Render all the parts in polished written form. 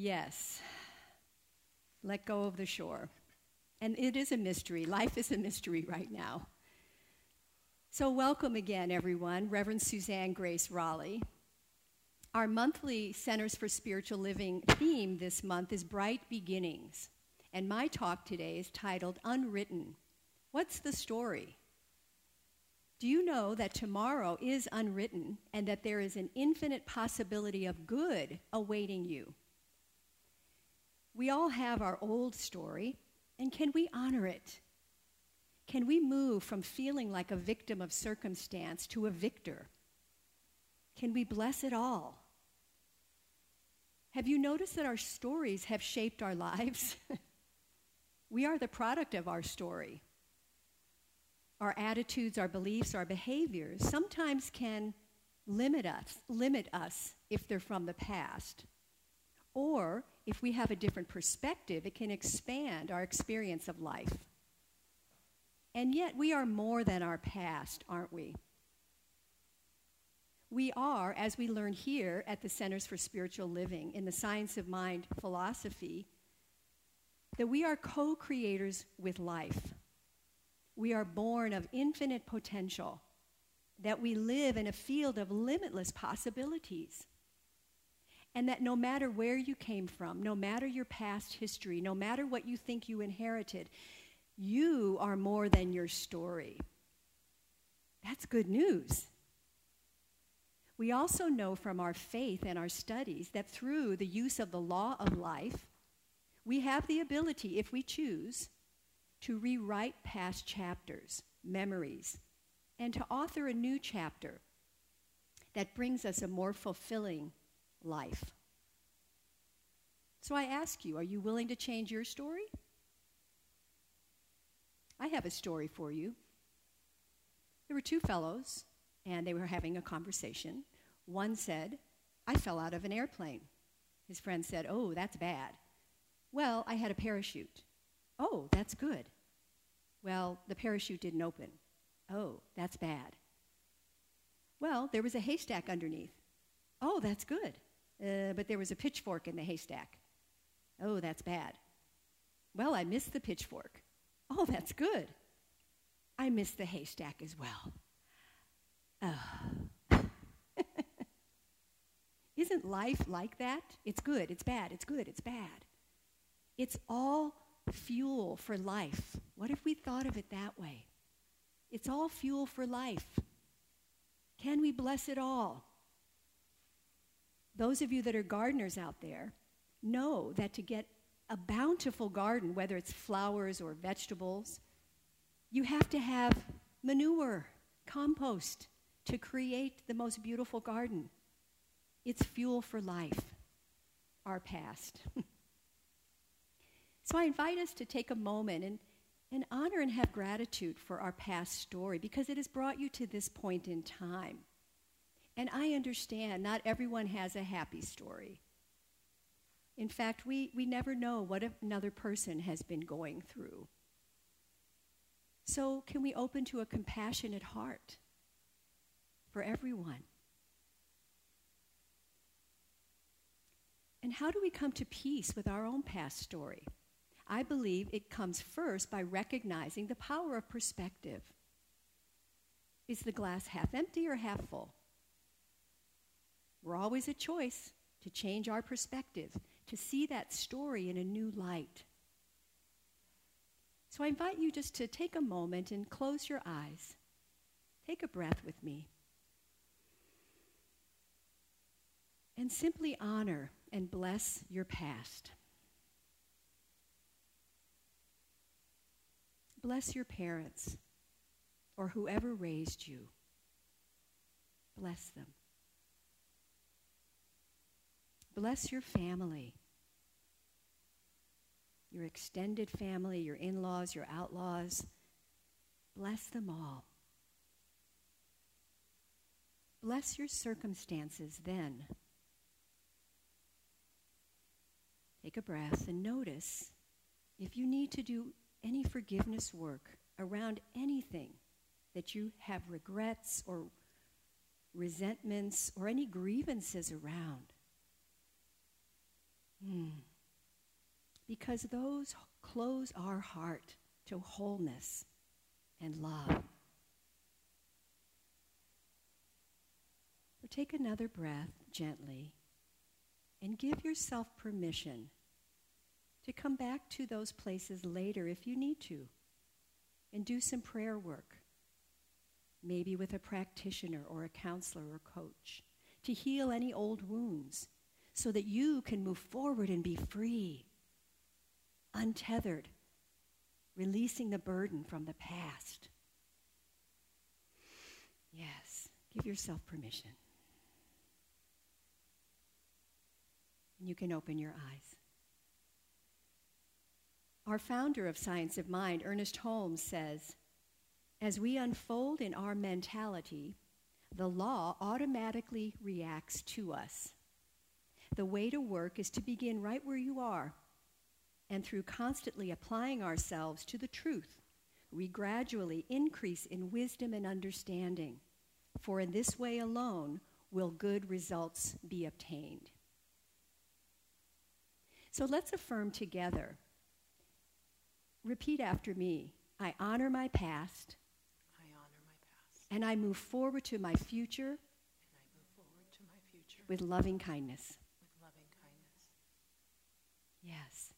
Yes. Let go of the shore. And it is a mystery. Life is a mystery right now. So welcome again, everyone. Reverend Suzanne Grace Raleigh. Our monthly Centers for Spiritual Living theme this month is Bright Beginnings. And my talk today is titled Unwritten. What's the story? Do you know that tomorrow is unwritten and that there is an infinite possibility of good awaiting you? We all have our old story, and can we honor it? Can we move from feeling like a victim of circumstance to a victor? Can we bless it all? Have you noticed that our stories have shaped our lives? We are the product of our story. Our attitudes, our beliefs, our behaviors sometimes can limit us if they're from the past. Or if we have a different perspective, it can expand our experience of life. And yet we are more than our past, aren't we? We are, as we learn here at the Centers for Spiritual Living in the Science of Mind philosophy, that we are co-creators with life. We are born of infinite potential, that we live in a field of limitless possibilities, and that no matter where you came from, no matter your past history, no matter what you think you inherited, you are more than your story. That's good news. We also know from our faith and our studies that through the use of the law of life, we have the ability, if we choose, to rewrite past chapters, memories, and to author a new chapter that brings us a more fulfilling life. So I ask you, are you willing to change your story? I have a story for you. There were two fellows, and they were having a conversation. One said, I fell out of an airplane. His friend said, oh, that's bad. Well, I had a parachute. Oh, that's good. Well, the parachute didn't open. Oh, that's bad. Well, there was a haystack underneath. Oh, that's good. But there was a pitchfork in the haystack. Oh, that's bad. Well, I missed the pitchfork. Oh, that's good. I missed the haystack as well. Oh. Isn't life like that? It's good, it's bad, it's good, it's bad. It's all fuel for life. What if we thought of it that way? It's all fuel for life. Can we bless it all? Those of you that are gardeners out there know that to get a bountiful garden, whether it's flowers or vegetables, you have to have manure, compost, to create the most beautiful garden. It's fuel for life, our past. So I invite us to take a moment and honor and have gratitude for our past story because it has brought you to this point in time. And I understand not everyone has a happy story. In fact, we never know what another person has been going through. So can we open to a compassionate heart for everyone? And how do we come to peace with our own past story? I believe it comes first by recognizing the power of perspective. Is the glass half empty or half full? We're always a choice to change our perspective, to see that story in a new light. So I invite you just to take a moment and close your eyes. Take a breath with me. And simply honor and bless your past. Bless your parents or whoever raised you. Bless them. Bless your family, your extended family, your in-laws, your outlaws. Bless them all. Bless your circumstances then. Take a breath and notice if you need to do any forgiveness work around anything that you have regrets or resentments or any grievances around. because those close our heart to wholeness and love. So take another breath gently and give yourself permission to come back to those places later if you need to, and do some prayer work, maybe with a practitioner or a counselor or coach, to heal any old wounds so that you can move forward and be free, untethered, releasing the burden from the past. Yes, give yourself permission. And you can open your eyes. Our founder of Science of Mind, Ernest Holmes, says, as we unfold in our mentality, the law automatically reacts to us. The way to work is to begin right where you are, and through constantly applying ourselves to the truth, we gradually increase in wisdom and understanding, for in this way alone will good results be obtained. So let's affirm together. Repeat after me. I honor my past. I honor my past. And I move forward to my future. And I move forward to my future. With loving kindness. With loving kindness. Yes.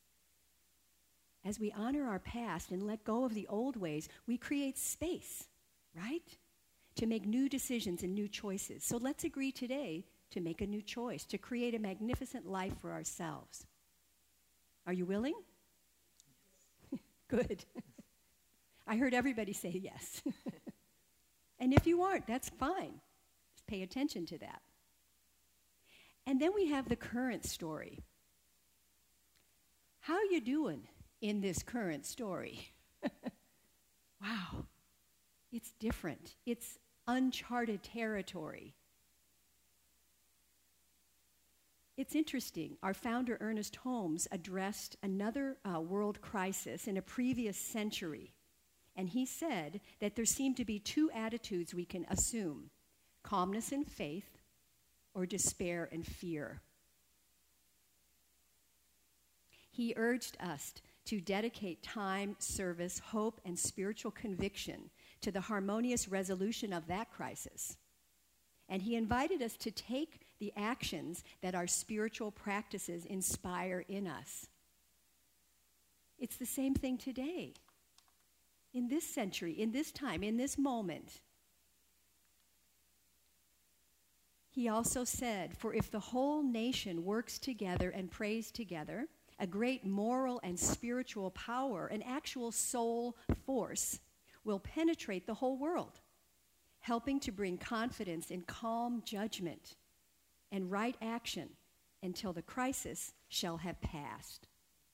As we honor our past and let go of the old ways, we create space, right? To make new decisions and new choices. So let's agree today to make a new choice, to create a magnificent life for ourselves. Are you willing? Good. I heard everybody say yes. And if you aren't, that's fine. Just pay attention to that. And then we have the current story. How you doing in this current story? Wow. It's different. It's uncharted territory. It's interesting. Our founder, Ernest Holmes, addressed another world crisis in a previous century. And he said that there seem to be two attitudes we can assume: calmness and faith, or despair and fear. He urged us to dedicate time, service, hope, and spiritual conviction to the harmonious resolution of that crisis. And he invited us to take the actions that our spiritual practices inspire in us. It's the same thing today, in this century, in this time, in this moment. He also said, for if the whole nation works together and prays together, a great moral and spiritual power, an actual soul force, will penetrate the whole world, helping to bring confidence in calm judgment and right action until the crisis shall have passed.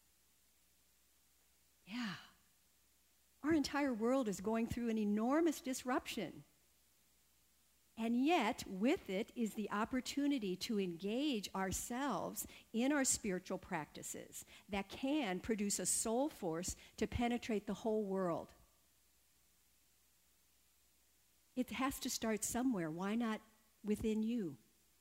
Yeah. Our entire world is going through an enormous disruption. And yet, with it is the opportunity to engage ourselves in our spiritual practices that can produce a soul force to penetrate the whole world. It has to start somewhere. Why not within you?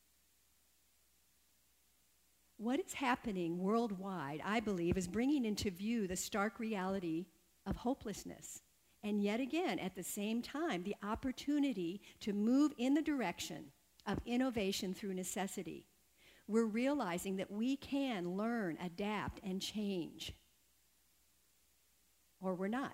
What is happening worldwide, I believe, is bringing into view the stark reality of hopelessness. And yet again, at the same time, the opportunity to move in the direction of innovation through necessity. We're realizing that we can learn, adapt, and change. Or we're not.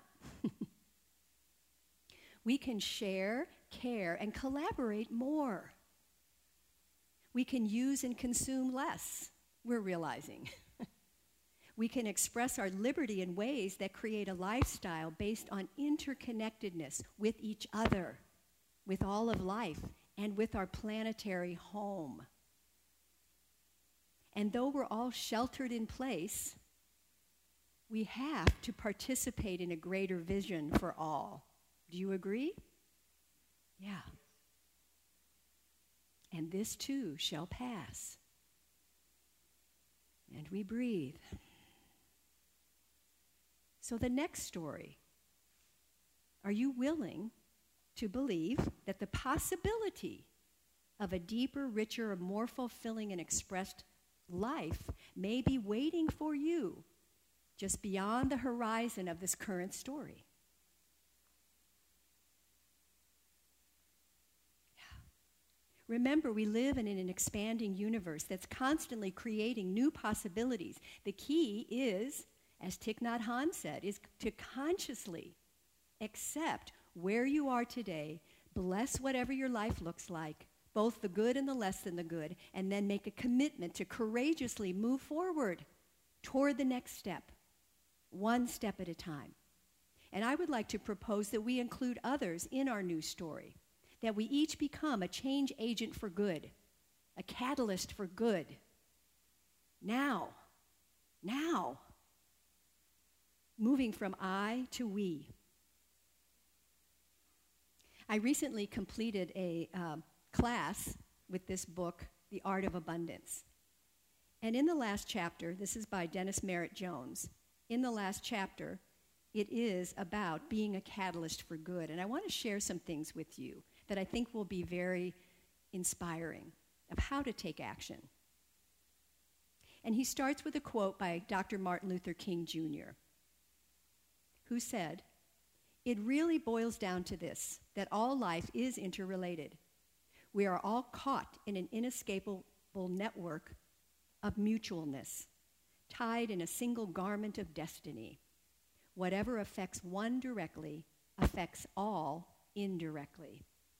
We can share, care, and collaborate more. We can use and consume less, we're realizing. We can express our liberty in ways that create a lifestyle based on interconnectedness with each other, with all of life, and with our planetary home. And though we're all sheltered in place, we have to participate in a greater vision for all. Do you agree? Yeah. And this too shall pass. And we breathe. So the next story. Are you willing to believe that the possibility of a deeper, richer, more fulfilling and expressed life may be waiting for you just beyond the horizon of this current story. Remember, we live in an expanding universe that's constantly creating new possibilities. The key is, as Thich Nhat Hanh said, is to consciously accept where you are today, bless whatever your life looks like, both the good and the less than the good, and then make a commitment to courageously move forward toward the next step, one step at a time. And I would like to propose that we include others in our new story, that we each become a change agent for good, a catalyst for good. Now, moving from I to we. I recently completed a class with this book, The Art of Abundance. And in the last chapter, this is by Dennis Merritt Jones, in the last chapter, it is about being a catalyst for good. And I want to share some things with you that I think will be very inspiring of how to take action. And he starts with a quote by Dr. Martin Luther King Jr., who said, "It really boils down to this, that all life is interrelated. We are all caught in an inescapable network of mutualness, tied in a single garment of destiny. Whatever affects one directly affects all indirectly."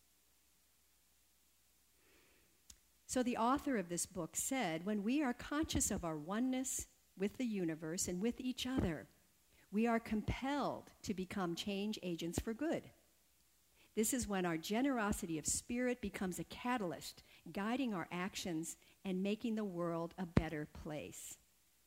So the author of this book said, when we are conscious of our oneness with the universe and with each other, we are compelled to become change agents for good. This is when our generosity of spirit becomes a catalyst, guiding our actions and making the world a better place.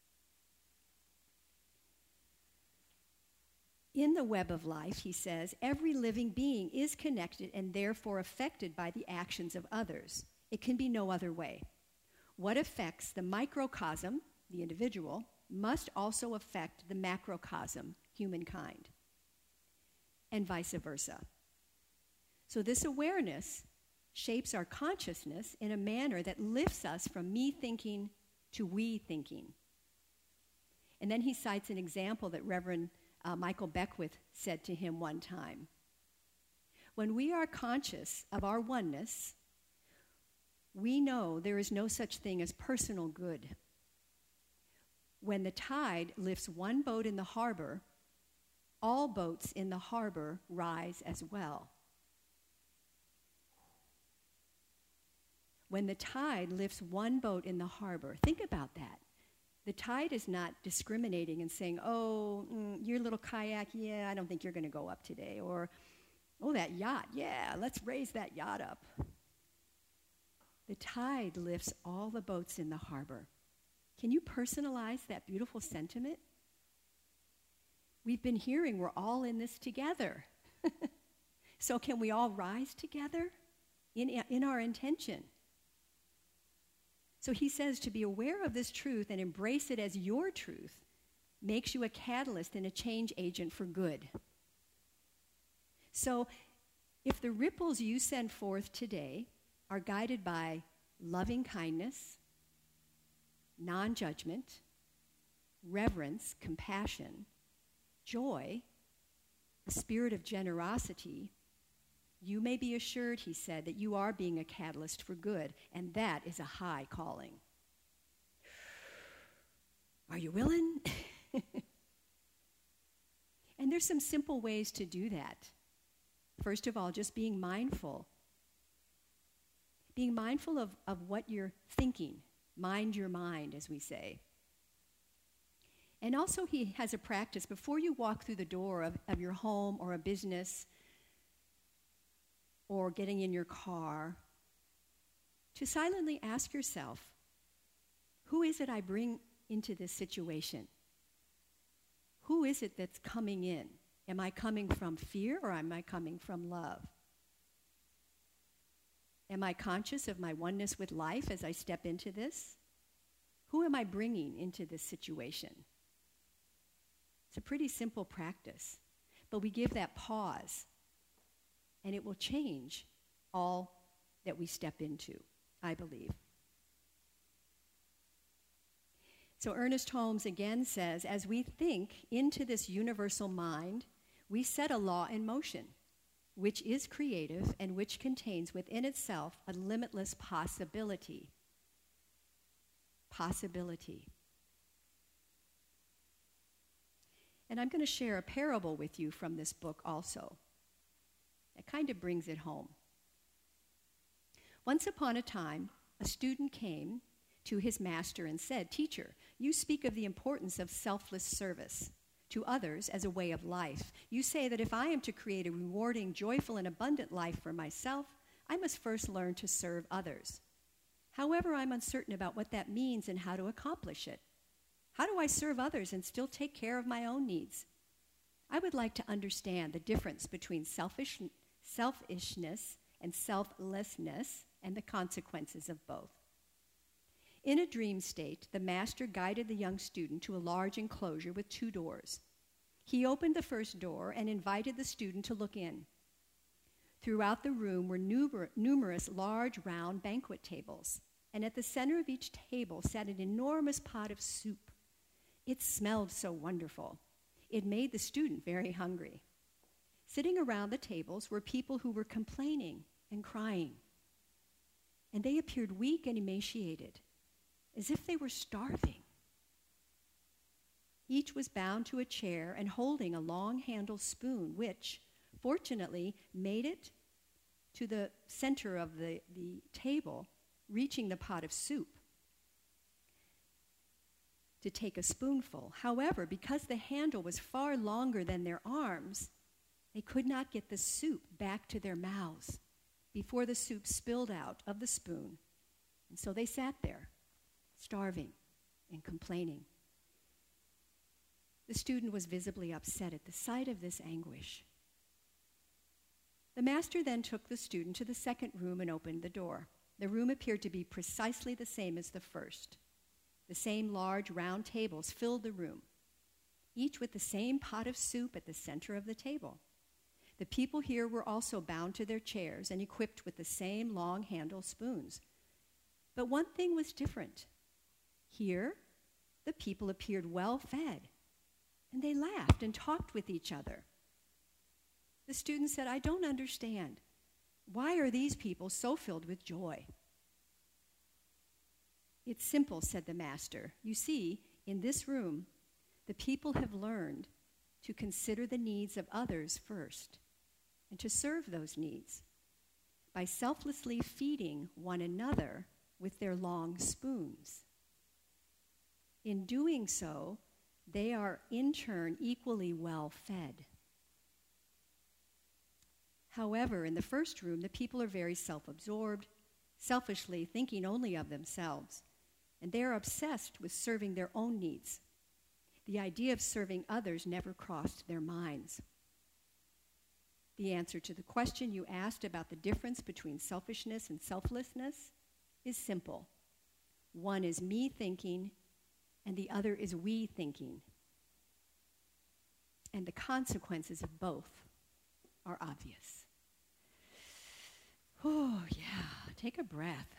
In the web of life, he says, every living being is connected and therefore affected by the actions of others. It can be no other way. What affects the microcosm, the individual, must also affect the macrocosm, humankind, and vice versa. So this awareness shapes our consciousness in a manner that lifts us from me thinking to we thinking. And then he cites an example that Reverend Michael Beckwith said to him one time. When we are conscious of our oneness, we know there is no such thing as personal good. When the tide lifts one boat in the harbor, all boats in the harbor rise as well. When the tide lifts one boat in the harbor, think about that. The tide is not discriminating and saying, oh, your little kayak, yeah, I don't think you're going to go up today. Or, oh, that yacht, yeah, let's raise that yacht up. The tide lifts all the boats in the harbor. Can you personalize that beautiful sentiment? We've been hearing we're all in this together. So can we all rise together in our intention? So he says to be aware of this truth and embrace it as your truth makes you a catalyst and a change agent for good. So if the ripples you send forth today are guided by loving kindness, non-judgment, reverence, compassion, joy, a spirit of generosity, you may be assured, he said, that you are being a catalyst for good, and that is a high calling. Are you willing? And there's some simple ways to do that. First of all, just being mindful. Being mindful of what you're thinking. Mind your mind, as we say. And also he has a practice before you walk through the door of your home or a business or getting in your car, to silently ask yourself, who is it I bring into this situation? Who is it that's coming in? Am I coming from fear or am I coming from love? Am I conscious of my oneness with life as I step into this? Who am I bringing into this situation? It's a pretty simple practice, but we give that pause, and it will change all that we step into, I believe. So Ernest Holmes again says, as we think into this universal mind, we set a law in motion, which is creative and which contains within itself a limitless possibility. Possibility. And I'm going to share a parable with you from this book also. It kind of brings it home. Once upon a time, a student came to his master and said, "Teacher, you speak of the importance of selfless service to others as a way of life. You say that if I am to create a rewarding, joyful, and abundant life for myself, I must first learn to serve others. However, I'm uncertain about what that means and how to accomplish it. How do I serve others and still take care of my own needs? I would like to understand the difference between selfishness and selflessness and the consequences of both." In a dream state, the master guided the young student to a large enclosure with 2 doors. He opened the first door and invited the student to look in. Throughout the room were numerous large round banquet tables, and at the center of each table sat an enormous pot of soup. It smelled so wonderful. It made the student very hungry. Sitting around the tables were people who were complaining and crying, and they appeared weak and emaciated, as if they were starving. Each was bound to a chair and holding a long-handled spoon, which, fortunately, made it to the center of the table, reaching the pot of soup to take a spoonful. However, because the handle was far longer than their arms, they could not get the soup back to their mouths before the soup spilled out of the spoon. And so they sat there, starving and complaining. The student was visibly upset at the sight of this anguish. The master then took the student to the second room and opened the door. The room appeared to be precisely the same as the first. The same large round tables filled the room, each with the same pot of soup at the center of the table. The people here were also bound to their chairs and equipped with the same long-handled spoons. But one thing was different. Here, the people appeared well-fed, and they laughed and talked with each other. The student said, "I don't understand. Why are these people so filled with joy?" "It's simple," said the master. "You see, in this room, the people have learned to consider the needs of others first and to serve those needs by selflessly feeding one another with their long spoons. In doing so, they are in turn equally well fed. However, in the first room, the people are very self-absorbed, selfishly thinking only of themselves, and they are obsessed with serving their own needs. The idea of serving others never crossed their minds. The answer to the question you asked about the difference between selfishness and selflessness is simple. One is me thinking, and the other is we thinking. And the consequences of both are obvious. Oh, yeah, take a breath.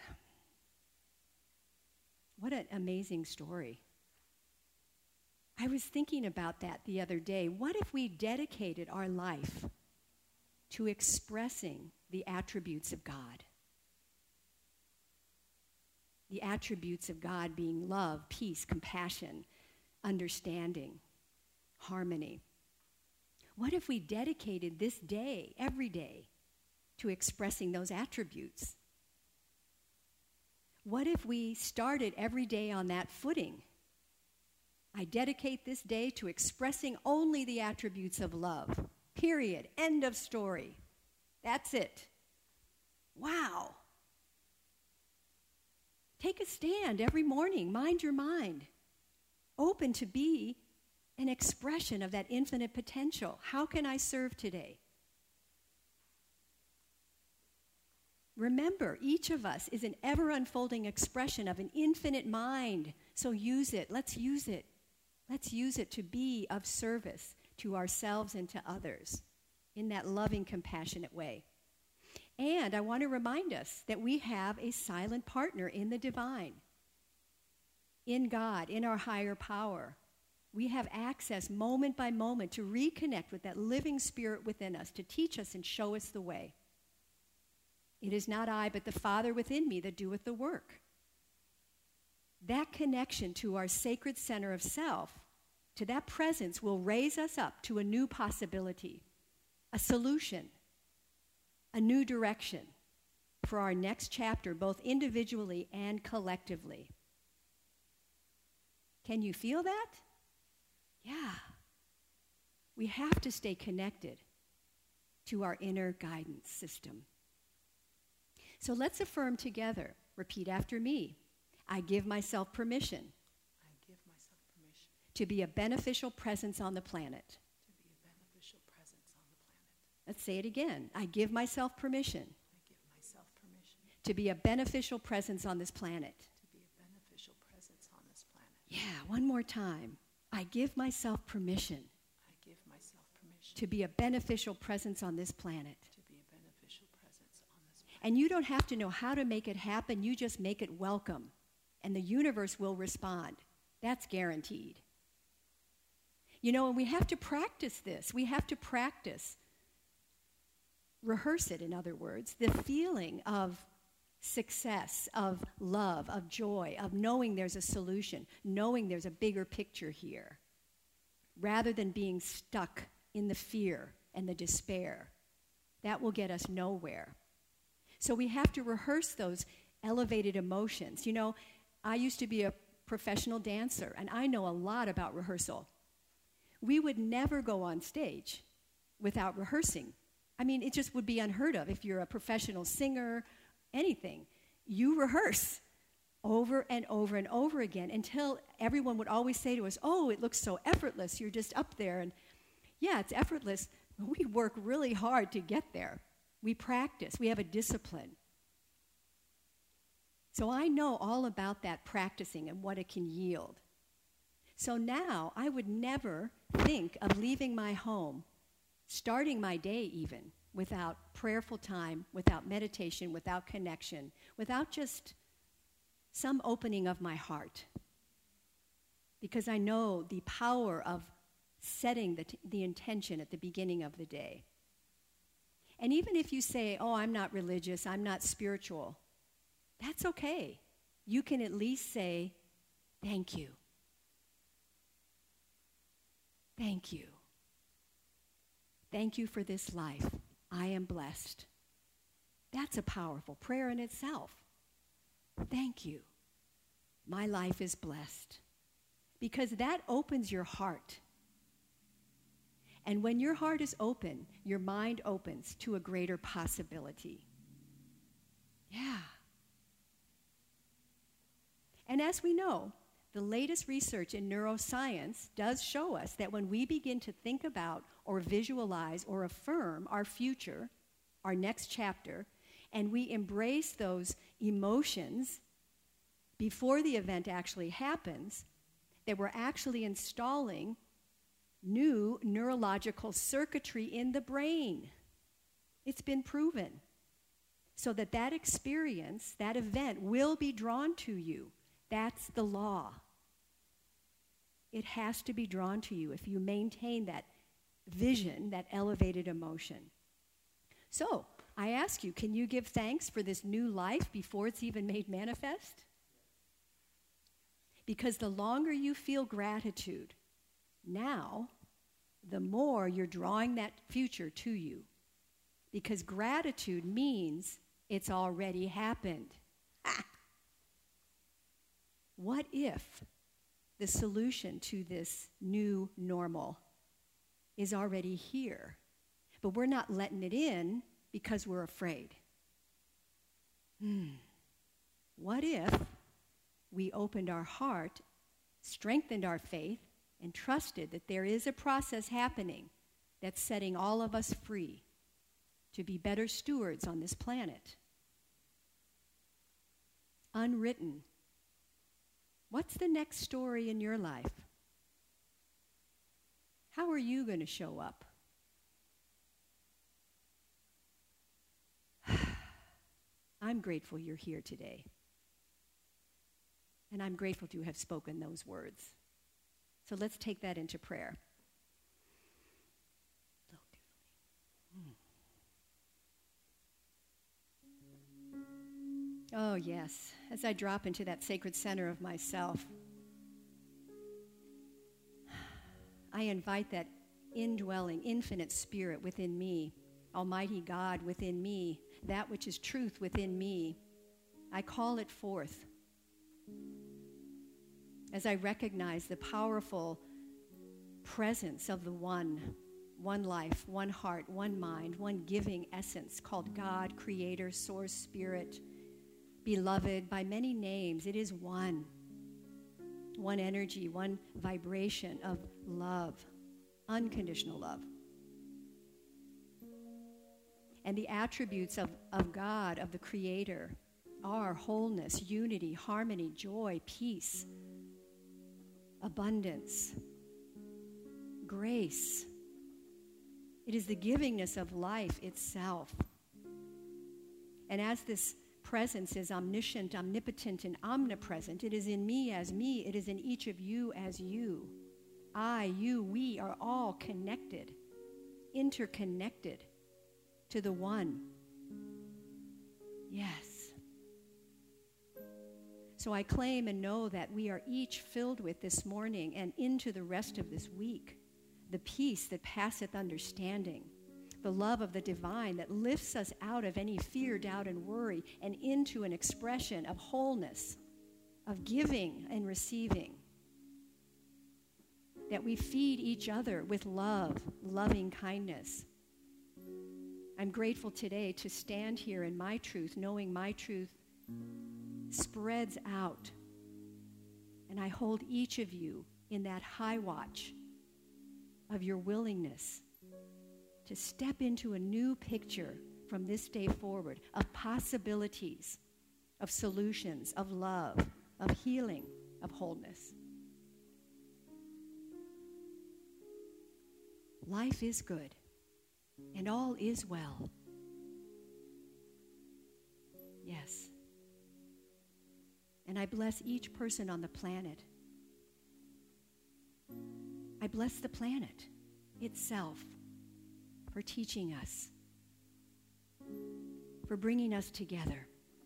What an amazing story. I was thinking about that the other day. What if we dedicated our life to expressing the attributes of God? The attributes of God being love, peace, compassion, understanding, harmony. What if we dedicated this day, every day, to expressing those attributes? What if we started every day on that footing? I dedicate this day to expressing only the attributes of love. Period. End of story. That's it. Wow. Take a stand every morning. Mind your mind. Open to be an expression of that infinite potential. How can I serve today? Remember, each of us is an ever-unfolding expression of an infinite mind. So use it. Let's use it. Let's use it to be of service to ourselves and to others in that loving, compassionate way. And I want to remind us that we have a silent partner in the divine. in God, in our higher power. We have access moment by moment to reconnect with that living spirit within us, to teach us and show us the way. It is not I, but the Father within me that doeth the work. That connection to our sacred center of self, to that presence, will raise us up to a new possibility, a solution, a new direction for our next chapter, both individually and collectively. Can you feel that? Yeah. We have to stay connected to our inner guidance system. So let's affirm together. Repeat after me. I give myself permission. I give myself permission to be a beneficial presence on the planet. to be a beneficial presence on the planet. Let's say it again. I give myself permission I give myself permission to be a beneficial presence on this planet. to be a beneficial presence on this planet. Yeah, one more time. I give myself permission I give myself permission to be a beneficial presence on this planet. to be a beneficial presence on this planet. And you don't have to know how to make it happen. You just make it welcome. And the universe will respond. That's guaranteed. You know, and we have to practice this. We have to practice, rehearse it, in other words, the feeling of success, of love, of joy, of knowing there's a solution, knowing there's a bigger picture here, rather than being stuck in the fear and the despair. That will get us nowhere. So we have to rehearse those elevated emotions. You know, I used to be a professional dancer, and I know a lot about rehearsal. We would never go on stage without rehearsing. I mean, it just would be unheard of if you're a professional singer, anything. You rehearse over and over and over again until everyone would always say to us, oh, it looks so effortless. You're just up there. And yeah, it's effortless. We work really hard to get there. We practice. We have a discipline. So I know all about that practicing and what it can yield. So now I would never think of leaving my home, starting my day even, without prayerful time, without meditation, without connection, without just some opening of my heart. Because I know the power of setting the intention at the beginning of the day. And even if you say, oh, I'm not religious, I'm not spiritual, that's okay. You can at least say, thank you. Thank you. Thank you for this life. I am blessed. That's a powerful prayer in itself. Thank you. My life is blessed. Because that opens your heart. And when your heart is open, your mind opens to a greater possibility. Yeah. And as we know, the latest research in neuroscience does show us that when we begin to think about or visualize or affirm our future, our next chapter, and we embrace those emotions before the event actually happens, that we're actually installing new neurological circuitry in the brain. It's been proven. So that experience, that event will be drawn to you. That's the law. It has to be drawn to you if you maintain that vision, that elevated emotion. So, I ask you, can you give thanks for this new life before it's even made manifest? Because the longer you feel gratitude now, the more you're drawing that future to you. Because gratitude means it's already happened. Ah. What if the solution to this new normal is already here, but we're not letting it in because we're afraid? What if we opened our heart, strengthened our faith, and trusted that there is a process happening that's setting all of us free to be better stewards on this planet? Unwritten. What's the next story in your life? How are you going to show up? I'm grateful you're here today. And I'm grateful to have spoken those words. So let's take that into prayer. Oh, yes. As I drop into that sacred center of myself, I invite that indwelling, infinite spirit within me, Almighty God within me, that which is truth within me. I call it forth as I recognize the powerful presence of the one life, one heart, one mind, one giving essence called God, Creator, Source, Spirit, beloved by many names. It is one energy, one vibration of love, unconditional love. And the attributes of God, of the Creator, are wholeness, unity, harmony, joy, peace, abundance, grace. It is the givingness of life itself. And as this presence is omniscient, omnipotent, and omnipresent, it is in me as me, it is in each of you as you. I, you, we are all connected, interconnected to the one. Yes. So I claim and know that we are each filled with this morning and into the rest of this week the peace that passeth understanding, the love of the divine that lifts us out of any fear, doubt, and worry and into an expression of wholeness, of giving and receiving. That we feed each other with love, loving kindness. I'm grateful today to stand here in my truth, knowing my truth spreads out. And I hold each of you in that high watch of your willingness to step into a new picture from this day forward of possibilities, of solutions, of love, of healing, of wholeness. Life is good, and all is well. Yes. And I bless each person on the planet. I bless the planet itself for teaching us, for bringing us together.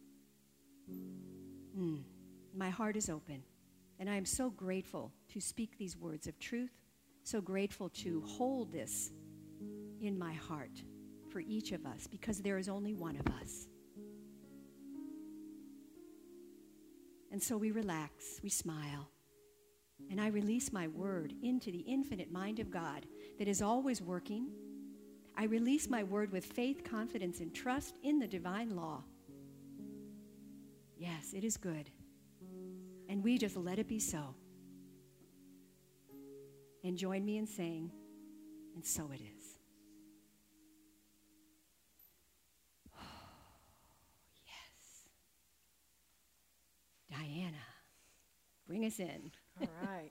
My heart is open, and I am so grateful to speak these words of truth, so grateful to hold this in my heart for each of us, because there is only one of us. And so we relax, we smile, and I release my word into the infinite mind of God that is always working. I release my word with faith, confidence, and trust in the divine law. Yes, it is good. And we just let it be so. And join me in saying, and so it is. Yes. Diana, bring us in. All right.